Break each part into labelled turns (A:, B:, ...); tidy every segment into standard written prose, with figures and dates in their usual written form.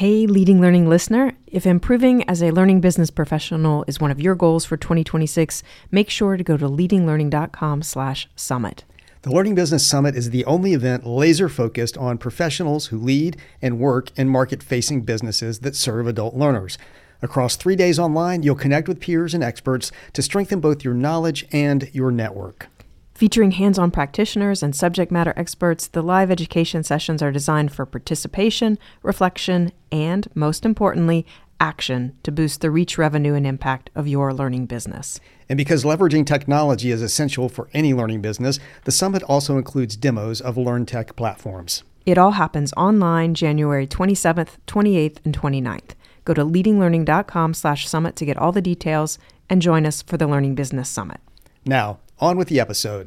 A: Hey, Leading Learning listener, if improving as a learning business professional is one of your goals for 2026, make sure to go to leadinglearning.com/summit.
B: The Learning Business Summit is the only event laser-focused on professionals who lead and work in market-facing businesses that serve adult learners. Across 3 days online, you'll connect with peers and experts to strengthen both your knowledge and your network.
A: Featuring hands-on practitioners and subject matter experts, the live education sessions are designed for participation, reflection, and, most importantly, action to boost the reach, revenue, and impact of your learning business.
B: And because leveraging technology is essential for any learning business, the summit also includes demos of LearnTech platforms.
A: It all happens online January 27th, 28th, and 29th. Go to leadinglearning.com/summit to get all the details and join us for the Learning Business Summit.
B: Now, on with the episode.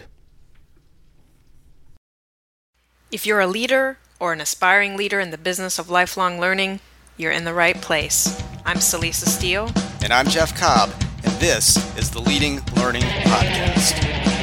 C: If you're a leader or an aspiring leader in the business of lifelong learning, you're in the right place. I'm Celisa Steele.
D: And I'm Jeff Cobb, and this is the Leading Learning Podcast.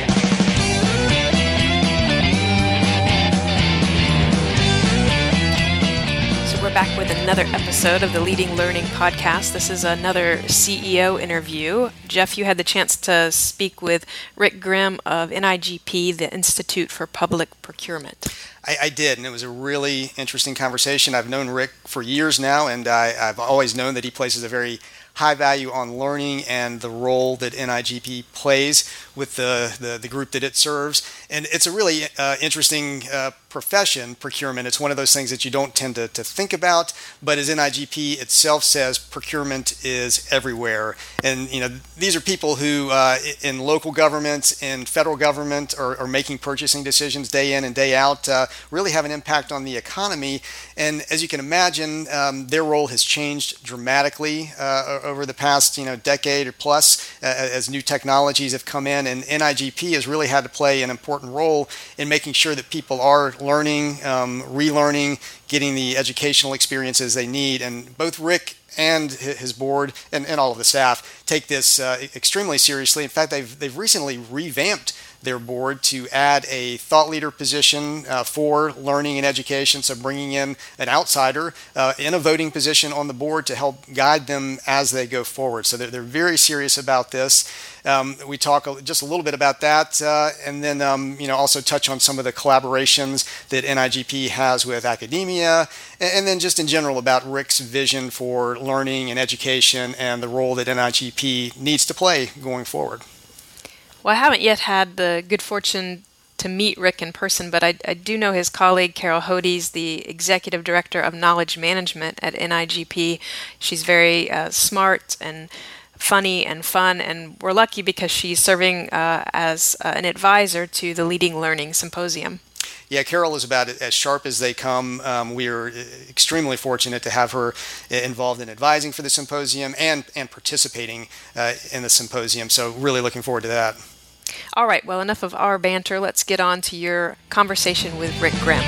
C: So we're back with another episode of the Leading Learning Podcast. This is another CEO interview. Jeff, you had the chance to speak with Rick Grimm of NIGP, the Institute for Public Procurement.
D: I did, and it was a really interesting conversation. I've known Rick for years now, and I've always known that he places a very high value on learning and the role that NIGP plays with the group that it serves. And it's a really interesting profession, procurement. It's one of those things that you don't tend to think about, but as NIGP itself says, procurement is everywhere. And these are people who in local governments, in federal government, are making purchasing decisions day in and day out, really have an impact on the economy. And as you can imagine, their role has changed dramatically over the past decade or plus as new technologies have come in, and NIGP has really had to play an important role in making sure that people are learning, relearning, getting the educational experiences they need. And both Rick and his board and all of the staff take this extremely seriously. In fact, they've recently revamped their board to add a thought leader position for learning and education, so bringing in an outsider in a voting position on the board to help guide them as they go forward. So they're very serious about this. We talk just a little bit about that, and then also touch on some of the collaborations that NIGP has with academia, and then just in general about Rick's vision for learning and education and the role that NIGP needs to play going forward.
C: Well, I haven't yet had the good fortune to meet Rick in person, but I do know his colleague, Carol Hodes, the Executive Director of Knowledge Management at NIGP. She's very smart and funny and fun, and we're lucky because she's serving as an advisor to the Leading Learning Symposium.
D: Yeah, Carol is about as sharp as they come. We are extremely fortunate to have her involved in advising for the symposium and participating in the symposium, so really looking forward to that.
C: All right, well, enough of our banter. Let's get on to your conversation with Rick Grimm.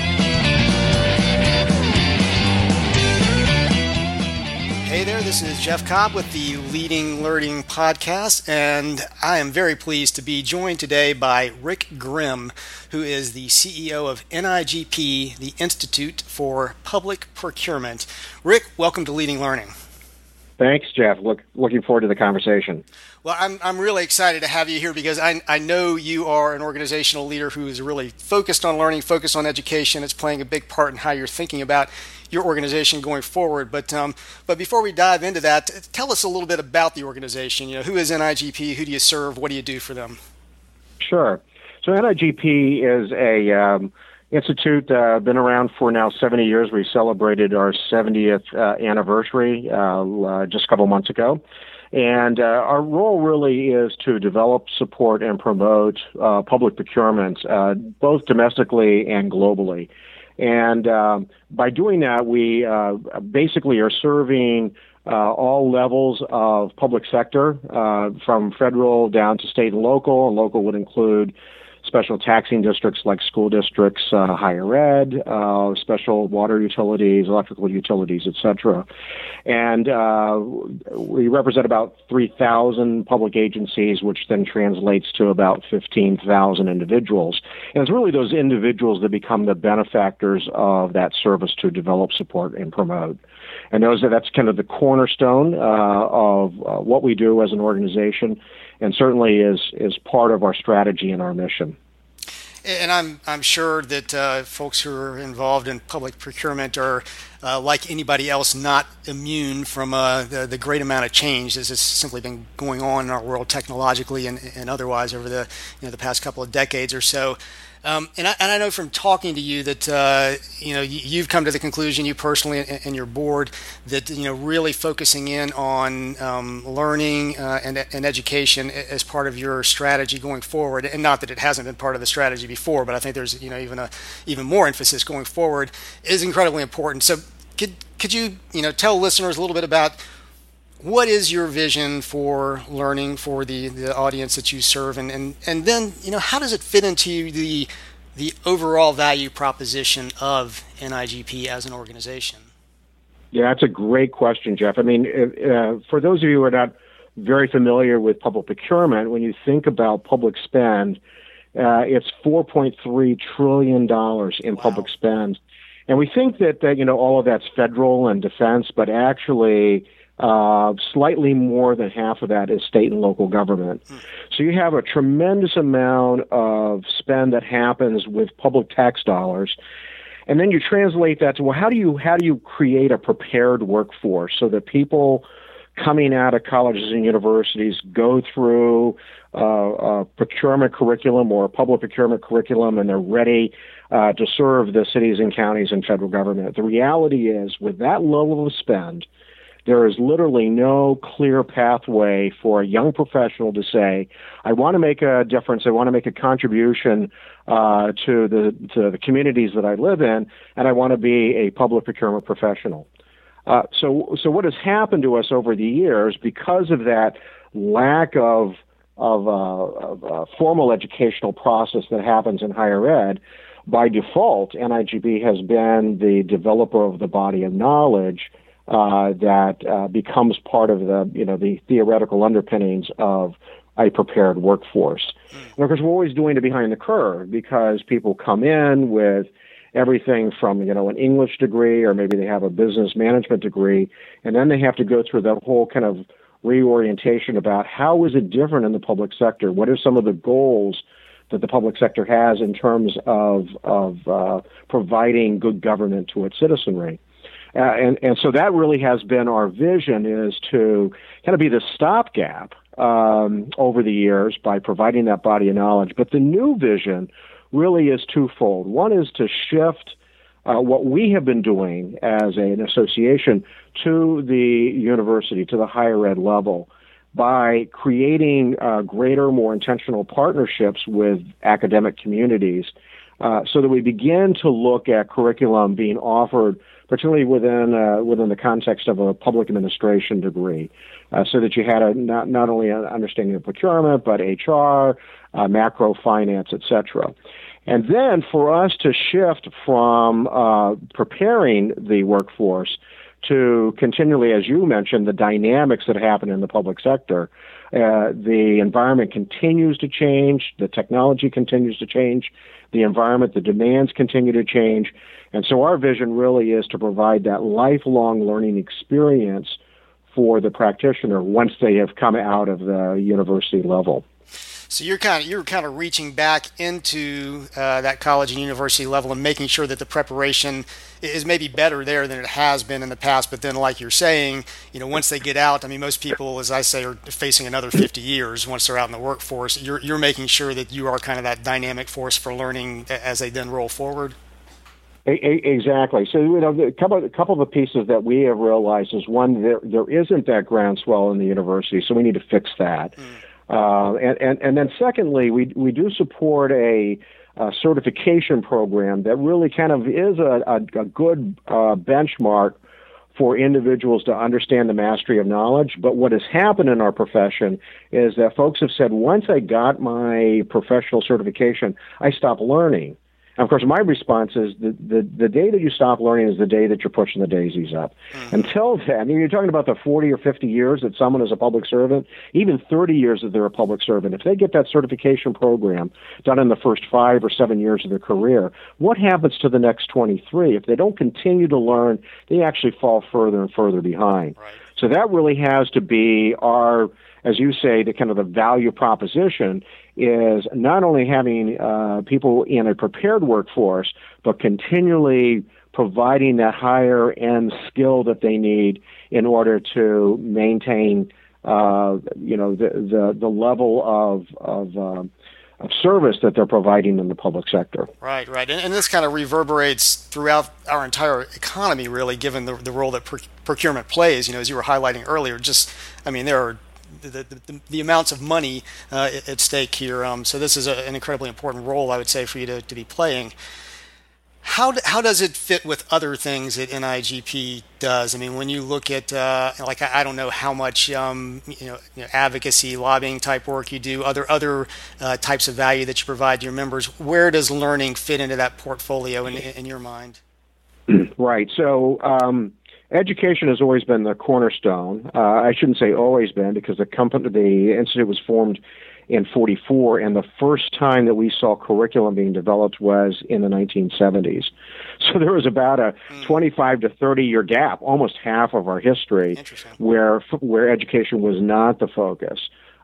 D: Hey there, this is Jeff Cobb with the Leading Learning Podcast, and I am very pleased to be joined today by Rick Grimm, who is the CEO of NIGP, the Institute for Public Procurement. Rick, welcome to Leading Learning.
E: Thanks, Jeff. Looking forward to the conversation.
D: Well, I'm really excited to have you here because I know you are an organizational leader who is really focused on learning, focused on education. It's playing a big part in how you're thinking about your organization going forward. But before we dive into that, tell us a little bit about the organization. Who is NIGP? Who do you serve? What do you do for them?
E: Sure. So NIGP is a institute been around for now 70 years. We celebrated our 70th anniversary just a couple months ago. And our role really is to develop, support, and promote public procurement, both domestically and globally. And by doing that, we basically are serving all levels of public sector, from federal down to state and local. And local would include special taxing districts like school districts, higher ed, special water utilities, electrical utilities, etc. And we represent about 3,000 public agencies, which then translates to about 15,000 individuals. And it's really those individuals that become the benefactors of that service to develop, support, and promote. And that's kind of the cornerstone of what we do as an organization, and certainly is part of our strategy and our mission.
D: And I'm sure that folks who are involved in public procurement are, like anybody else, not immune from the great amount of change that has simply been going on in our world technologically and otherwise over the past couple of decades or so. And I know from talking to you that you've come to the conclusion, you personally and your board, that really focusing in on learning and education as part of your strategy going forward, and not that it hasn't been part of the strategy before, but I think there's even more emphasis going forward, is incredibly important. So could you tell listeners a little bit about what is your vision for learning for the audience that you serve, and then how does it fit into the overall value proposition of NIGP as an organization?
E: Yeah, that's a great question, Jeff. I mean, for those of you who are not very familiar with public procurement, when you think about public spend, it's $4.3 trillion in public spend, and we think that all of that's federal and defense, but actually slightly more than half of that is state and local government. So you have a tremendous amount of spend that happens with public tax dollars. And then you translate that to, well, how do you create a prepared workforce so that people coming out of colleges and universities go through a procurement curriculum or a public procurement curriculum, and they're ready to serve the cities and counties and federal government. The reality is, with that level of spend, there is literally no clear pathway for a young professional to say, I want to make a difference, I want to make a contribution to the communities that I live in, and I want to be a public procurement professional. So what has happened to us over the years, because of that lack of a formal educational process that happens in higher ed, by default, NIGP has been the developer of the body of knowledge that becomes part of the theoretical underpinnings of a prepared workforce. And of course, we're always doing it behind the curve, because people come in with everything from an English degree, or maybe they have a business management degree, and then they have to go through that whole kind of reorientation about how is it different in the public sector? What are some of the goals that the public sector has in terms of providing good government to its citizenry? And so that really has been our vision, is to kind of be the stopgap over the years by providing that body of knowledge. But the new vision really is twofold. One is to shift what we have been doing as an association to the university, to the higher ed level, by creating greater, more intentional partnerships with academic communities, so that we begin to look at curriculum being offered, particularly within the context of a public administration degree, so that you had not only an understanding of procurement, but HR, macro finance, etc. And then for us to shift from preparing the workforce to continually, as you mentioned, the dynamics that happen in the public sector. The environment continues to change, the technology continues to change, the environment, the demands continue to change. And so our vision really is to provide that lifelong learning experience for the practitioner once they have come out of the university level.
D: So you're kind of reaching back into that college and university level and making sure that the preparation is maybe better there than it has been in the past. But then, like you're saying, once they get out, I mean, most people, as I say, are facing another 50 years once they're out in the workforce. You're making sure that you are kind of that dynamic force for learning as they then roll forward.
E: Exactly. So, a couple of the pieces that we have realized is, one, there isn't that groundswell in the university, so we need to fix that. And then secondly, we do support a certification program that really kind of is a good benchmark for individuals to understand the mastery of knowledge. But what has happened in our profession is that folks have said, once I got my professional certification, I stopped learning. And of course, my response is the day that you stop learning is the day that you're pushing the daisies up. Until then, I mean, you're talking about the 40 or 50 years that someone is a public servant, even 30 years that they're a public servant. If they get that certification program done in the first 5 or 7 years of their career, what happens to the next 23? If they don't continue to learn, they actually fall further and further behind.
D: Right.
E: So that really has to be our, as you say, the kind of the value proposition is not only having people in a prepared workforce, but continually providing that higher end skill that they need in order to maintain, the level of service that they're providing in the public sector.
D: Right. And this kind of reverberates throughout our entire economy, really, given the role that procurement plays. As you were highlighting earlier, there are the amounts of money at stake here. So this is an incredibly important role, I would say, for you to be playing. How does it fit with other things that NIGP does? I mean, when you look at I don't know how much advocacy, lobbying type work you do, other types of value that you provide to your members. Where does learning fit into that portfolio in your mind?
E: Right. So. Education has always been the cornerstone. I shouldn't say always been, because the institute was formed in 1944, and the first time that we saw curriculum being developed was in the 1970s. So there was about a 25 to 30-year gap, almost half of our history, where education was not the focus.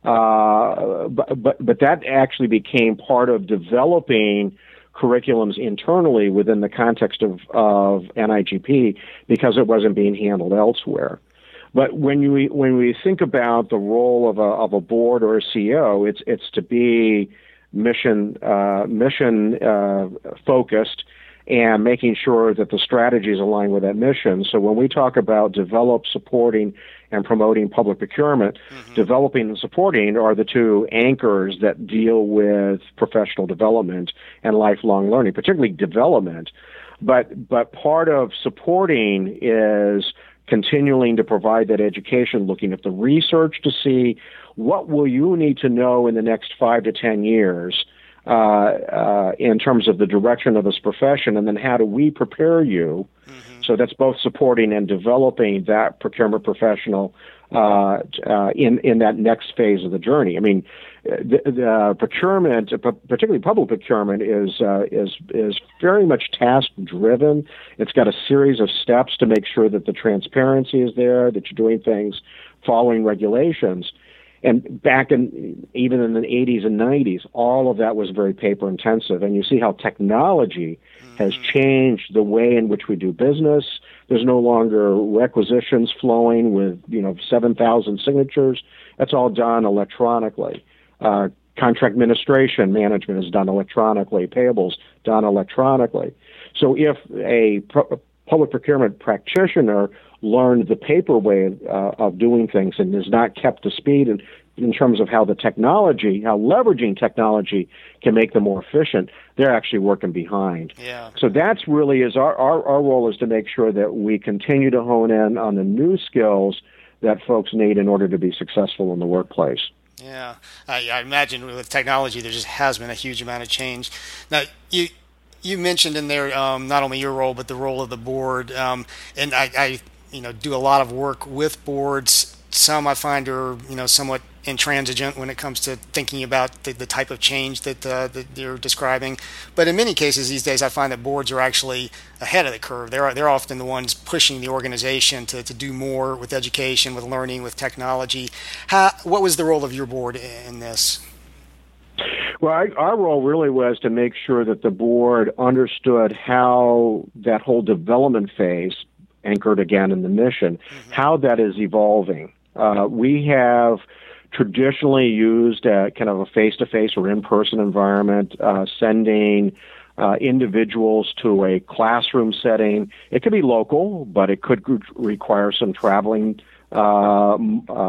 E: But that actually became part of developing curriculums internally within the context of NIGP, because it wasn't being handled elsewhere. But when we think about the role of a board or a CEO, it's to be mission focused and making sure that the strategies align with that mission. So when we talk about develop, supporting, and promoting public procurement, developing and supporting are the two anchors that deal with professional development and lifelong learning, particularly development. But part of supporting is continuing to provide that education, looking at the research to see what will you need to know in the next 5 to 10 years in terms of the direction of this profession, and then how do we prepare you? So that's both supporting and developing that procurement professional in that next phase of the journey. I mean, the procurement, particularly public procurement, is very much task driven. It's got a series of steps to make sure that the transparency is there, that you're doing things following regulations. And back even in the 80s and 90s, all of that was very paper intensive. And you see how technology has changed the way in which we do business. There's no longer requisitions flowing with 7,000 signatures. That's all done electronically. Contract administration management is done electronically. Payables done electronically. So if a public procurement practitioner learned the paper way of doing things and is not kept to speed in terms of how leveraging technology can make them more efficient, they're actually working behind.
D: Yeah.
E: So that's really is our role is to make sure that we continue to hone in on the new skills that folks need in order to be successful in the workplace.
D: Yeah. I imagine with technology there just has been a huge amount of change. Now, you mentioned in there not only your role but the role of the board, and I do a lot of work with boards. Some I find are somewhat intransigent when it comes to thinking about the type of change that you're describing. But in many cases these days I find that boards are actually ahead of the curve. They're often the ones pushing the organization to do more with education, with learning, with technology. What was the role of your board in this?
E: Well, our role really was to make sure that the board understood how that whole development phase, anchored again in the mission, how that is evolving. We have traditionally used kind of a face-to-face or in-person environment, sending individuals to a classroom setting. It could be local, but it could require some traveling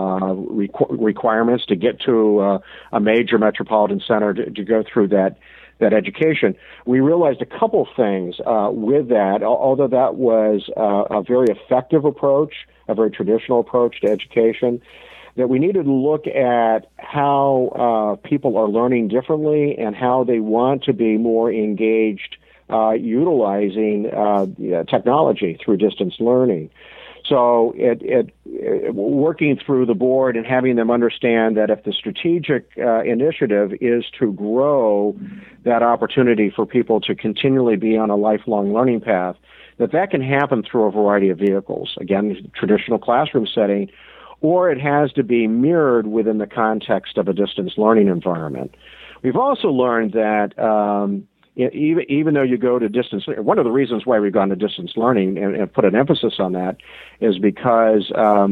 E: requirements to get to a major metropolitan center to go through that education. We realized a couple things with that, although that was a very effective approach, a very traditional approach to education, that we needed to look at how people are learning differently and how they want to be more engaged utilizing technology through distance learning. So working through the board and having them understand that if the strategic initiative is to grow that opportunity for people to continually be on a lifelong learning path, that can happen through a variety of vehicles. Again, traditional classroom setting, or it has to be mirrored within the context of a distance learning environment. We've also learned that even though you go to distance, one of the reasons why we've gone to distance learning and put an emphasis on that is because,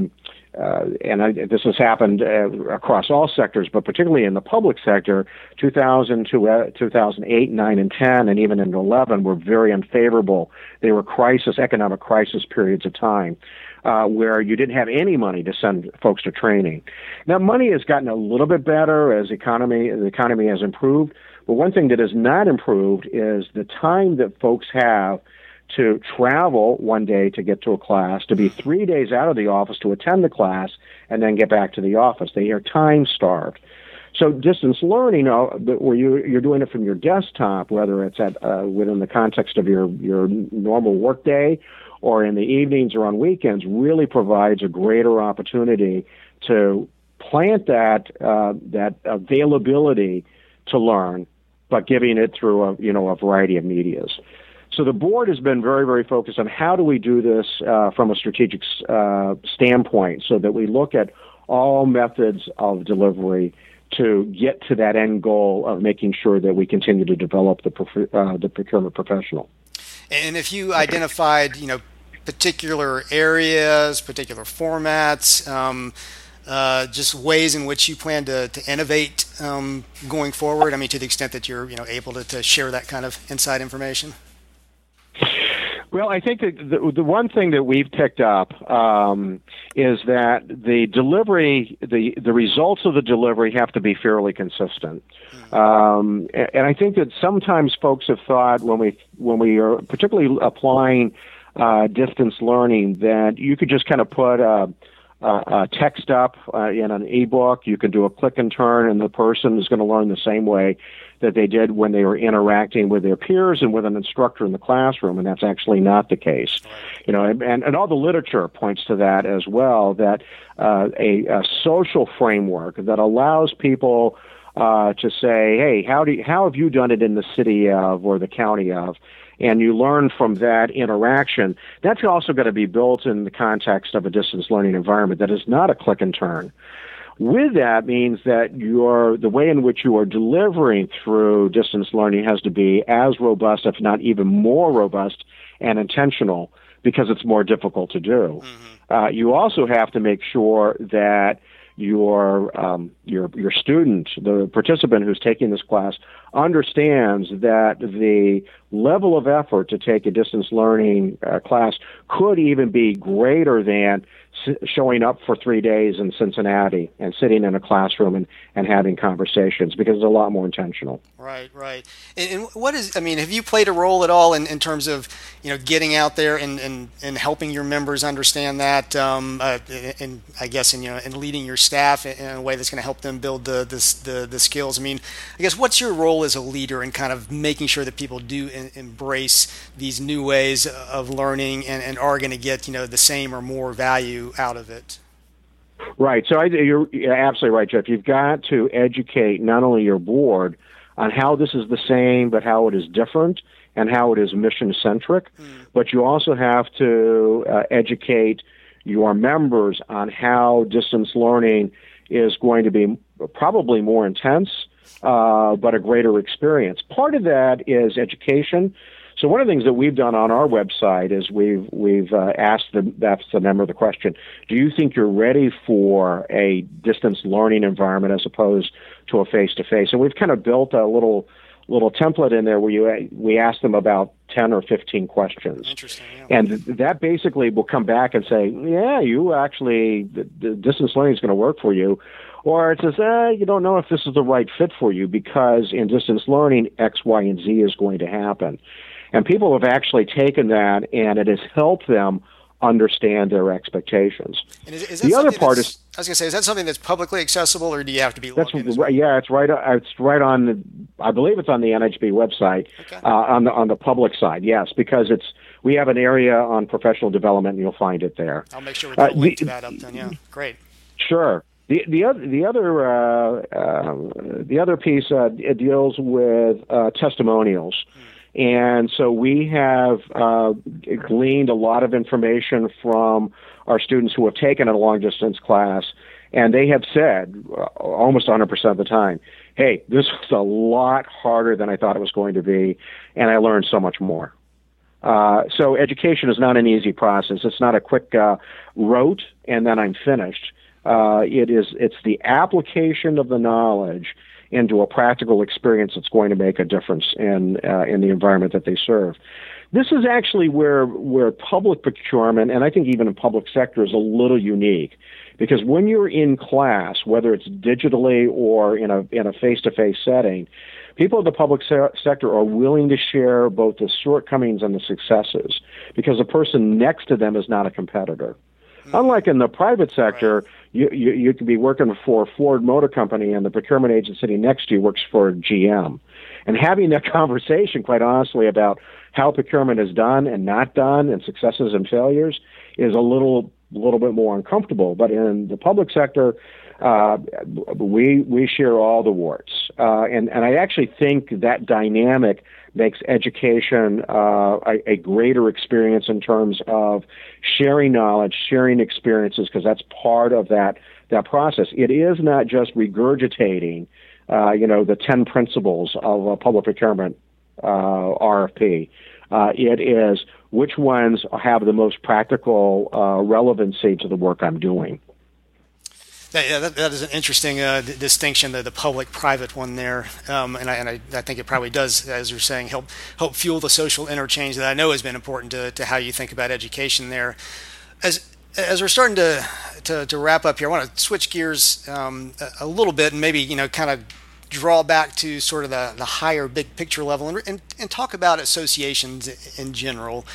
E: this has happened across all sectors, but particularly in the public sector, 2000 to 2008, 9, and 10, and even in 11 were very unfavorable. They were economic crisis periods of time where you didn't have any money to send folks to training. Now, money has gotten a little bit better as the economy has improved. But one thing that has not improved is the time that folks have to travel one day to get to a class, to be 3 days out of the office to attend the class, and then get back to the office. They are time-starved. So distance learning, where you're doing it from your desktop, whether it's within the context of your normal workday or in the evenings or on weekends, really provides a greater opportunity to plant that availability to learn, but giving it through a variety of medias. So the board has been very, very focused on how do we do this from a strategic standpoint, so that we look at all methods of delivery to get to that end goal of making sure that we continue to develop the procurement professional.
D: And if you identified, particular areas, particular formats, just ways in which you plan to innovate going forward, I mean, to the extent that you're able to share that kind of inside information?
E: Well, I think that the one thing that we've picked up is that the delivery, the results of the delivery have to be fairly consistent. And I think that sometimes folks have thought when we are particularly applying distance learning that you could just kind of put a text up in an ebook. You can do a click and turn, and the person is going to learn the same way that they did when they were interacting with their peers and with an instructor in the classroom, and that's actually not the case. And all the literature points to that as well, that a social framework that allows people to say, hey, how have you done it in the city of or the county of? And you learn from that interaction. That's also going to be built in the context of a distance learning environment that is not a click and turn. With that means that the way in which you are delivering through distance learning has to be as robust, if not even more robust and intentional, because it's more difficult to do. Mm-hmm. You also have to make sure that your student, the participant who's taking this class, understands that the level of effort to take a distance learning class could even be greater than showing up for 3 days in Cincinnati and sitting in a classroom and having conversations, because it's a lot more intentional.
D: Right. And have you played a role at all in terms of, getting out there and helping your members understand that, and I guess, in leading your staff in a way that's going to help them build the skills? I mean, I guess what's your role as a leader in kind of making sure that people do embrace these new ways of learning and are going to get, the same or more value out of it?
E: Right. So you're absolutely right, Jeff. You've got to educate not only your board on how this is the same, but how it is different and how it is mission-centric, but you also have to educate your members on how distance learning is going to be probably more intense, but a greater experience. Part of that is education. So one of the things that we've done on our website is we've asked that's the member the question, do you think you're ready for a distance learning environment as opposed to a face-to-face? And we've kind of built a little little template in there where we ask them about 10 or 15 questions.
D: Interesting. Yeah.
E: And that basically will come back and say, yeah, you actually, the distance learning is going to work for you. Or it says, you don't know if this is the right fit for you because in distance learning, X, Y, and Z is going to happen. And people have actually taken that, and it has helped them understand their expectations.
D: And is
E: the other part is,
D: I was going to say, is that something that's publicly accessible, or do you have to be logged in?
E: Yeah, it's right on. I believe it's on the NIGP website.
D: Okay.
E: On the public side, yes, because we have an area on professional development, and you'll find it there.
D: I'll make sure we put a link to that up then. Yeah, great.
E: Sure. The other piece it deals with testimonials. And so we have gleaned a lot of information from our students who have taken a long-distance class, and they have said almost 100% of the time, hey, this was a lot harder than I thought it was going to be, and I learned so much more. So education is not an easy process. It's not a quick rote, and then I'm finished. It's the application of the knowledge into a practical experience that's going to make a difference in the environment that they serve. This is actually where public procurement, and I think even in public sector, is a little unique, because when you're in class, whether it's digitally or in a face-to-face setting, people in the public sector are willing to share both the shortcomings and the successes, because the person next to them is not a competitor. Unlike in the private sector, you could be working for Ford Motor Company and the procurement agent sitting next to you works for GM. And having that conversation, quite honestly, about how procurement is done and not done and successes and failures is a little bit more uncomfortable. But in the public sector, we share all the warts. And I actually think that dynamic makes education a greater experience in terms of sharing knowledge, sharing experiences, because that's part of that process. It is not just regurgitating, the 10 principles of a public procurement RFP. It is which ones have the most practical relevancy to the work I'm doing.
D: That is an interesting distinction, the public-private one there, and I think it probably does, as you're saying, help fuel the social interchange that I know has been important to how you think about education there. As we're starting to wrap up here, I want to switch gears a little bit and maybe kind of draw back to sort of the higher big picture level and talk about associations in general.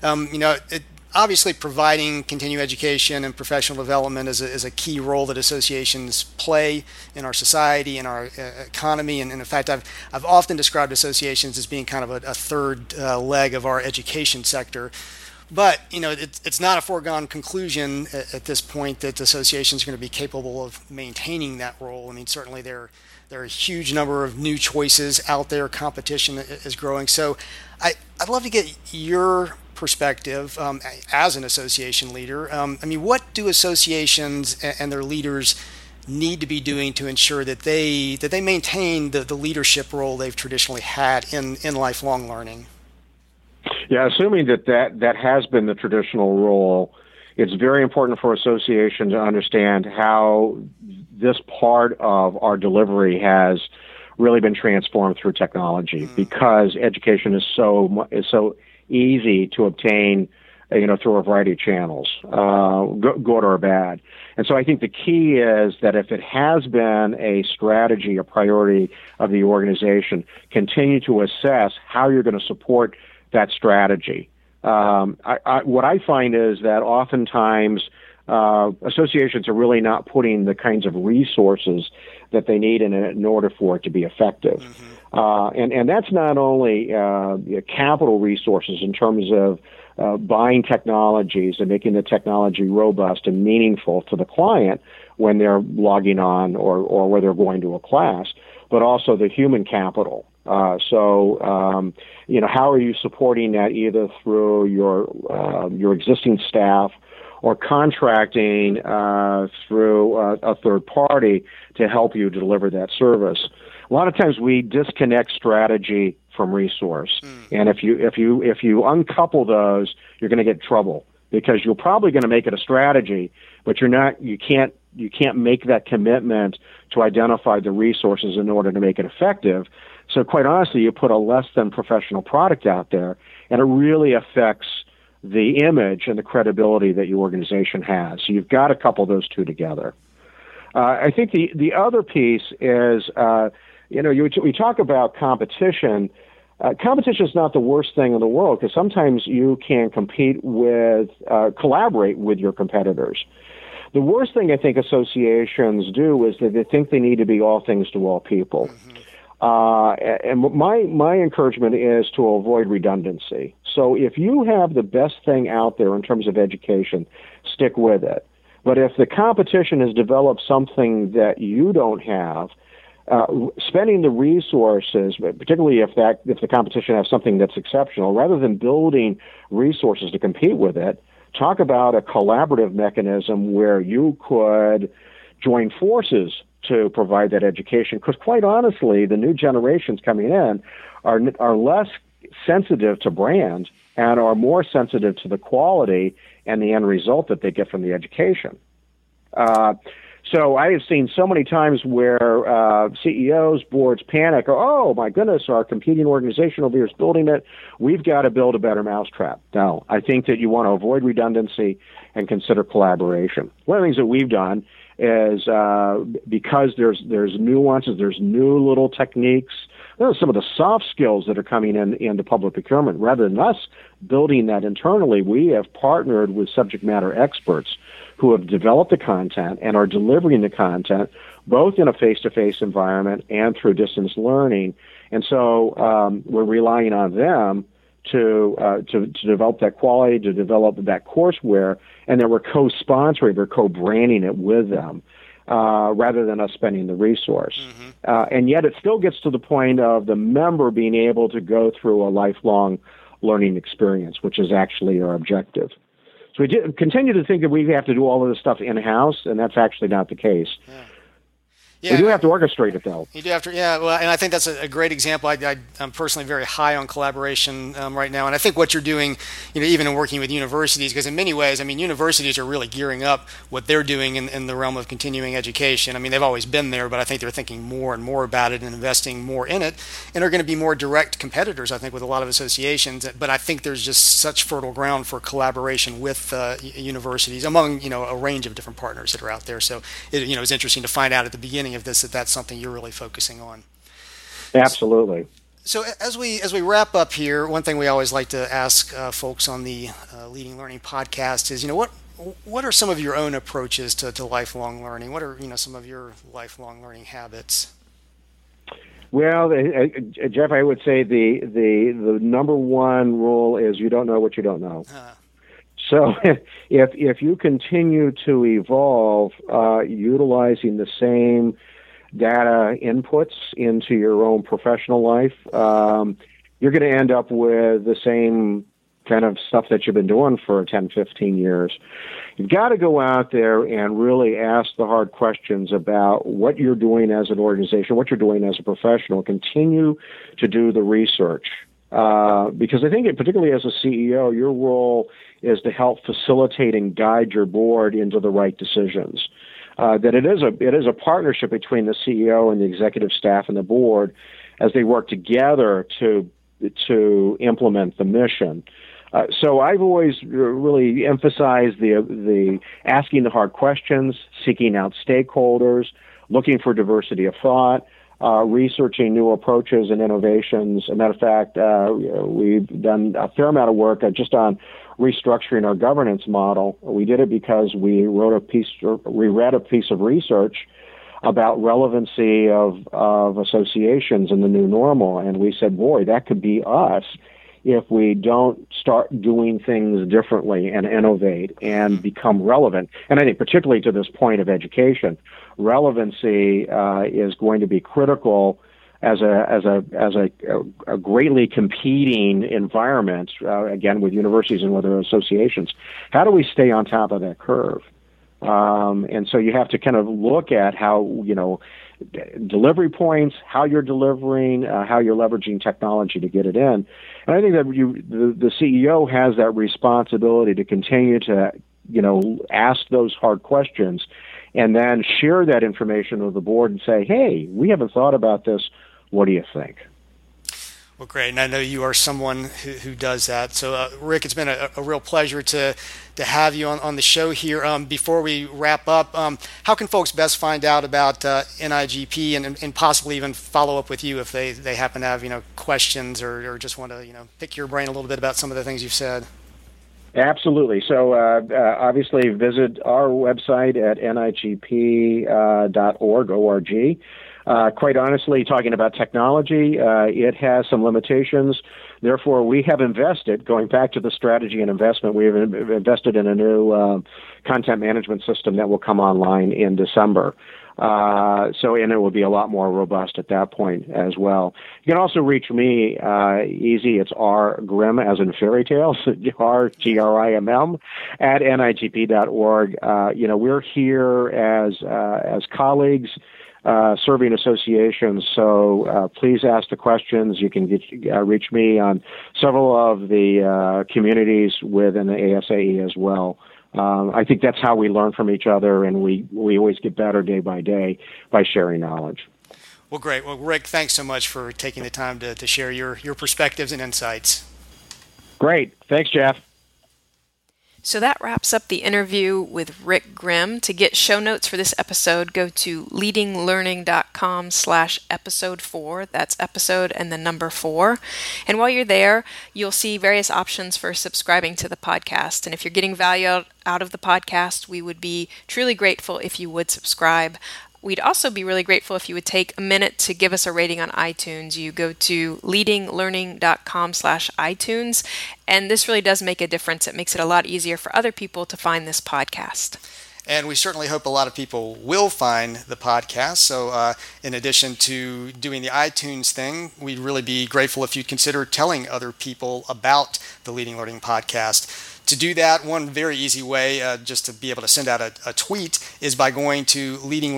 D: Obviously, providing continuing education and professional development is a key role that associations play in our society, in our economy, and in fact, I've often described associations as being kind of a third leg of our education sector. But it's not a foregone conclusion at this point that associations are going to be capable of maintaining that role. I mean, certainly there are a huge number of new choices out there. Competition is growing. So I'd love to get your perspective as an association leader. What do associations and their leaders need to be doing to ensure that they maintain the leadership role they've traditionally had in lifelong learning?
E: Yeah, assuming that has been the traditional role, it's very important for association to understand how this part of our delivery has really been transformed through technology, because education is so easy to obtain, through a variety of channels, good or bad. And so I think the key is that if it has been a strategy, a priority of the organization, continue to assess how you're going to support that strategy. What I find is that oftentimes associations are really not putting the kinds of resources that they need in order for it to be effective. And that's not only capital resources in terms of buying technologies and making the technology robust and meaningful to the client when they're logging on or where they're going to a class, but also the human capital. How are you supporting that either through your existing staff or contracting through a third party to help you deliver that service? A lot of times we disconnect strategy from resource, and if you uncouple those, you're going to get in trouble, because you're probably going to make it a strategy, but you can't make that commitment to identify the resources in order to make it effective. So quite honestly, you put a less than professional product out there, and it really affects the image and the credibility that your organization has. So you've got to couple those two together. I think the other piece is, we talk about competition. Competition is not the worst thing in the world, because sometimes you can collaborate with your competitors. The worst thing I think associations do is that they think they need to be all things to all people. And my encouragement is to avoid redundancy. So if you have the best thing out there in terms of education, stick with it. But if the competition has developed something that you don't have, spending the resources, particularly if the competition has something that's exceptional, rather than building resources to compete with it, talk about a collaborative mechanism where you could join forces to provide that education. Because quite honestly, the new generations coming in are less sensitive to brand and are more sensitive to the quality and the end result that they get from the education. So I have seen so many times where CEOs, boards panic, oh my goodness, our competing organization over here is building it. We've got to build a better mousetrap. No, I think that you want to avoid redundancy and consider collaboration. One of the things that we've done is because there's nuances, there's new little techniques, some of the soft skills that are coming into public procurement. Rather than us building that internally, we have partnered with subject matter experts who have developed the content and are delivering the content both in a face-to-face environment and through distance learning. And so we're relying on them to develop that quality, to develop that courseware, and then we're co-sponsoring or co-branding it with them rather than us spending the resource. And yet it still gets to the point of the member being able to go through a lifelong learning experience, which is actually our objective. So we continue to think that we have to do all of this stuff in-house, and that's actually not the case.
D: Yeah,
E: we do have to orchestrate it, though.
D: You do have to, yeah. Well, and I think that's a great example. I'm personally very high on collaboration right now, and I think what you're doing, even in working with universities, because in many ways, I mean, universities are really gearing up what they're doing in the realm of continuing education. I mean, they've always been there, but I think they're thinking more and more about it and investing more in it, and are going to be more direct competitors, I think, with a lot of associations. But I think there's just such fertile ground for collaboration with universities among a range of different partners that are out there. So it's interesting to find out at the beginning of this that's something you're really focusing on.
E: Absolutely.
D: So as we wrap up here, one thing we always like to ask folks on the Leading Learning podcast is, what are some of your own approaches to lifelong learning? What are some of your lifelong learning habits?
E: Well, Jeff, I would say the number one rule is you don't know what you don't know. So if you continue to evolve utilizing the same data inputs into your own professional life, you're going to end up with the same kind of stuff that you've been doing for 10, 15 years. You've got to go out there and really ask the hard questions about what you're doing as an organization, what you're doing as a professional. Continue to do the research. Because I think, particularly as a CEO, your role is to help facilitate and guide your board into the right decisions. That it is a partnership between the CEO and the executive staff and the board as they work together to implement the mission. So I've always really emphasized the asking the hard questions, seeking out stakeholders, looking for diversity of thought, researching new approaches and innovations. As a matter of fact, we've done a fair amount of work just on restructuring our governance model. We did it because we read a piece of research about relevancy of associations in the new normal, and we said, boy, that could be us if we don't start doing things differently and innovate and become relevant. And I think particularly to this point of education, relevancy is going to be critical as a greatly competing environment, again, with universities and with other associations. How do we stay on top of that curve? And so you have to kind of look at how, delivery points, how you're delivering, how you're leveraging technology to get it in. And I think that the CEO has that responsibility to continue to, ask those hard questions and then share that information with the board and say, hey, we haven't thought about this. What do you think?
D: Well, great. And I know you are someone who does that. So, Rick, it's been a real pleasure to have you on the show here. Before we wrap up, how can folks best find out about NIGP and possibly even follow up with you if they happen to have questions or just want to pick your brain a little bit about some of the things you've said?
E: Absolutely. So obviously visit our website at nigp.org. Quite honestly, talking about technology, it has some limitations. Therefore, we have invested, going back to the strategy and investment, we have invested in a new content management system that will come online in December. And it will be a lot more robust at that point as well. You can also reach me easy. It's rgrimm, as in fairy tales, rgrimm, at nigp.org. We're here as colleagues, serving associations. So please ask the questions. You can reach me on several of the communities within the ASAE as well. I think that's how we learn from each other, and we always get better day by day by sharing knowledge.
D: Well, great. Well, Rick, thanks so much for taking the time to share your perspectives and insights.
E: Great. Thanks, Jeff.
C: So that wraps up the interview with Rick Grimm. To get show notes for this episode, go to leadinglearning.com/episode 4. That's episode and the number 4. And while you're there, you'll see various options for subscribing to the podcast. And if you're getting value out of the podcast, we would be truly grateful if you would subscribe. We'd also be really grateful if you would take a minute to give us a rating on iTunes. You go to leadinglearning.com/iTunes, and this really does make a difference. It makes it a lot easier for other people to find this podcast.
D: And we certainly hope a lot of people will find the podcast. So in addition to doing the iTunes thing, we'd really be grateful if you'd consider telling other people about the Leading Learning podcast. To do that, one very easy way just to be able to send out a tweet is by going to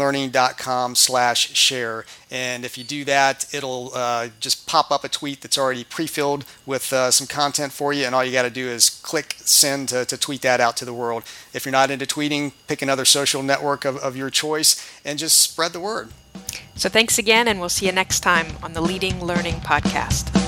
D: leadinglearning.com/share. And if you do that, it'll just pop up a tweet that's already pre-filled with some content for you. And all you got to do is click send to tweet that out to the world. If you're not into tweeting, pick another social network of your choice and just spread the word.
C: So thanks again, and we'll see you next time on the Leading Learning Podcast.